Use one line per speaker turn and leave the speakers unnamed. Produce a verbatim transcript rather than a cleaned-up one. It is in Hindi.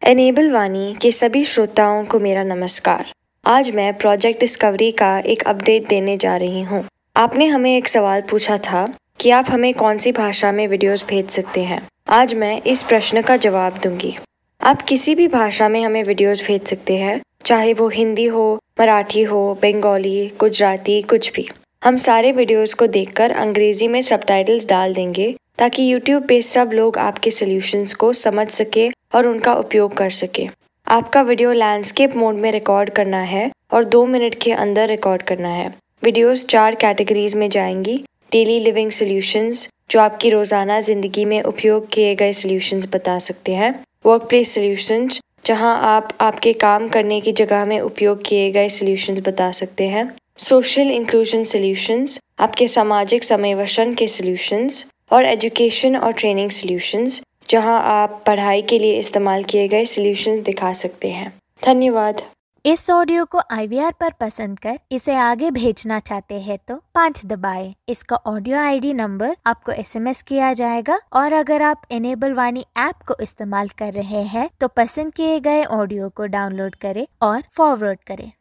एनेबल वाणी के सभी श्रोताओं को मेरा नमस्कार। आज मैं प्रोजेक्ट डिस्कवरी का एक अपडेट देने जा रही हूँ। आपने हमें एक सवाल पूछा था कि आप हमें कौन सी भाषा में वीडियोस भेज सकते हैं। आज मैं इस प्रश्न का जवाब दूंगी। आप किसी भी भाषा में हमें वीडियोस भेज सकते हैं, चाहे वो हिंदी हो, मराठी हो, बंगाली, गुजराती, कुछ भी। हम सारे वीडियोस को देखकर अंग्रेजी में सबटाइटल्स डाल देंगे ताकि यूट्यूब पे सब लोग आपके सॉल्यूशंस को समझ सके और उनका उपयोग कर सके। आपका वीडियो लैंडस्केप मोड में रिकॉर्ड करना है और दो मिनट के अंदर रिकॉर्ड करना है। वीडियोस चार कैटेगरीज में जाएंगी। डेली लिविंग सॉल्यूशंस, जो आपकी रोज़ाना ज़िंदगी में उपयोग किए गए सॉल्यूशंस बता सकते हैं। वर्क प्लेस सॉल्यूशंस, जहां आप आपके काम करने की जगह में उपयोग किए गए सॉल्यूशंस बता सकते हैं। सोशल इंक्लूजन सॉल्यूशंस, आपके सामाजिक समावेशन के सॉल्यूशंस। और एजुकेशन और ट्रेनिंग सॉल्यूशंस, जहां आप पढ़ाई के लिए इस्तेमाल किए गए सॉल्यूशंस दिखा सकते हैं। धन्यवाद।
इस ऑडियो को आई वी आर पर पसंद कर इसे आगे भेजना चाहते हैं तो पाँच दबाएं। इसका ऑडियो आई डी नंबर आपको एस एम एस किया जाएगा और अगर आप एनेबल वाणी ऐप को इस्तेमाल कर रहे हैं तो पसंद किए गए ऑडियो को डाउनलोड करें और फॉरवर्ड करें।